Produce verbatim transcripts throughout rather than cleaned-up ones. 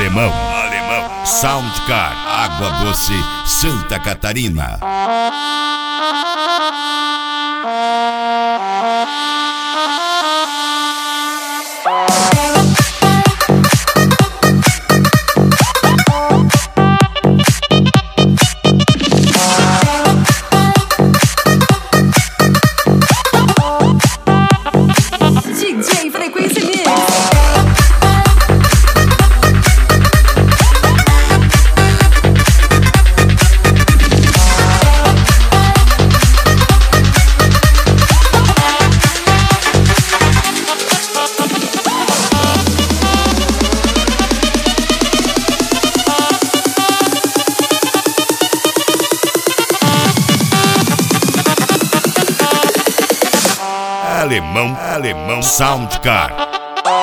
Alemão, alemão, Soundcar, Água Doce, Santa Catarina. Alemão, alemão, Soundcar.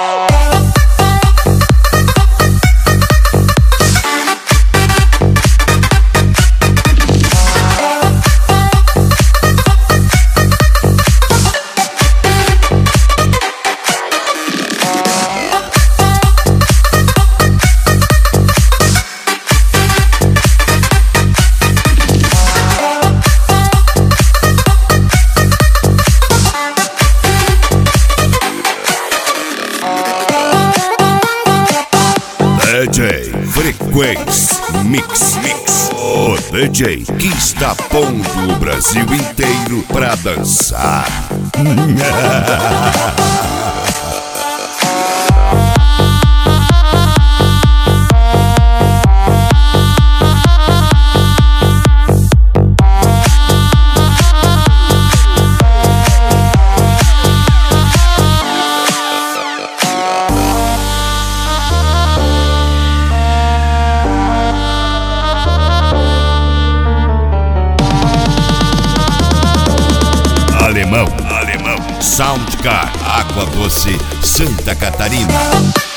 D J Frequência Mix Mix, o D J que está pondo o Brasil inteiro pra dançar. Alemão, alemão, Soundcar, Água Doce, Santa Catarina.